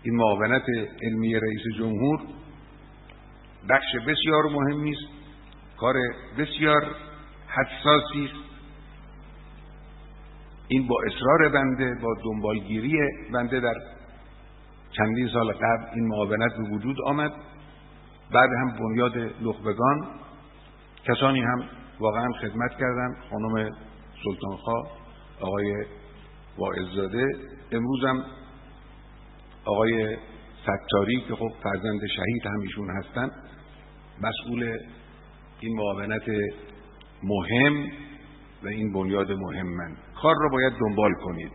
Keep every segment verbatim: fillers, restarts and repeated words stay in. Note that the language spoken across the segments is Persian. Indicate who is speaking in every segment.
Speaker 1: این معاونت علمی رئیس جمهور بخش بسیار مهمی است، کار بسیار حساسی است. این با اصرار بنده، با دنبالگیری بنده در چندین سال قبل این معاونت به وجود آمد. بعد هم بنیاد نخبگان کسانی هم واقعا خدمت کردند، خانم سلطانخواه، آقای واعظزاده، امروز هم آقای ستاری که خب فرزند شهید هم ایشون هستند، مسئول این معاونت مهم و این بنیاد مهمن. کار را باید دنبال کنید.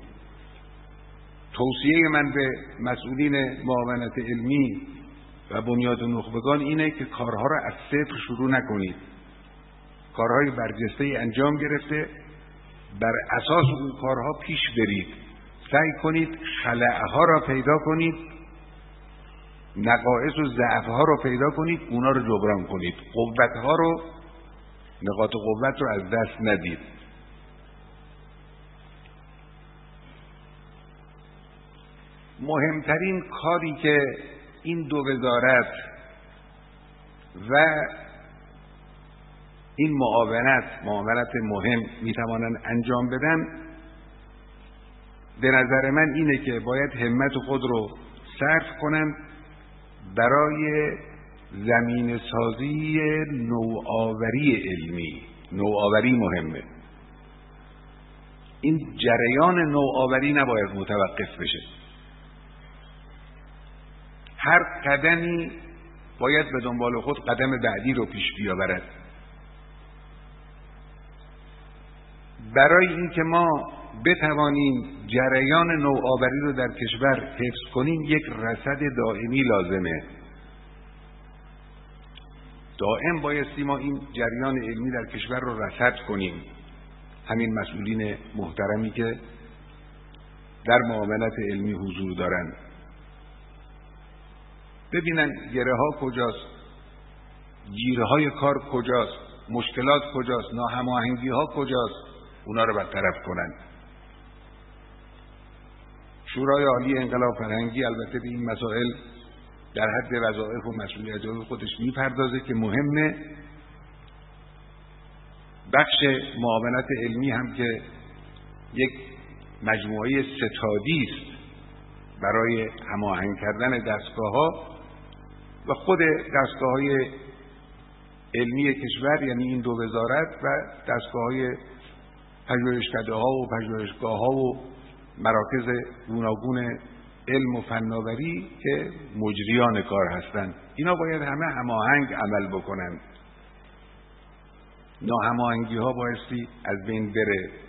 Speaker 1: توصیه من به مسئولین معاونت علمی و بنیاد نخبگان اینه که کارها را از صفر شروع نکنید. کارهای برجسته انجام گرفته، بر اساس اون کارها پیش برید. سعی کنید خلأها را پیدا کنید، نقائص و ضعفها را پیدا کنید، اونا رو جبران کنید. قوتها رو، نقاط قوت رو از دست ندید. مهمترین کاری که این دو وزارت و این معاونت معاونت مهم میتوانند انجام بدن، به نظر من اینه که باید همت خود رو صرف کنند برای زمین سازی نوآوری علمی. نوآوری مهمه. این جریان نوآوری نباید متوقف بشه. هر قدمی باید به دنبال خود قدم بعدی رو پیش بیاورد. برای اینکه ما بتوانیم جریان نوآوری رو در کشور حفظ کنیم، یک رصد دائمی لازمه. دائم بایستی ما این جریان علمی در کشور رو رصد کنیم. همین مسئولین محترمی که در معاونت علمی حضور دارند ببینن گره ها کجاست، گیره های کار کجاست، مشکلات کجاست، ناهماهنگی ها کجاست، اونا رو برطرف کنن. شورای عالی انقلاب فرهنگی البته به این مسائل در حد وظایف و مسئولیت‌های خودش میپردازه که مهمه. بخش معاونت علمی هم که یک مجموعه ستادی است برای هماهنگ کردن دستگاه‌ها و خود دستگاه‌های علمی کشور، یعنی این دو وزارت و دستگاه‌های پژوهشکده‌ها و پژوهشگاه‌ها و مراکز گوناگون علم و فناوری که مجریان کار هستند، اینا باید همه هماهنگ عمل بکنند. ناهماهنگی‌ها بایستی از بین بره.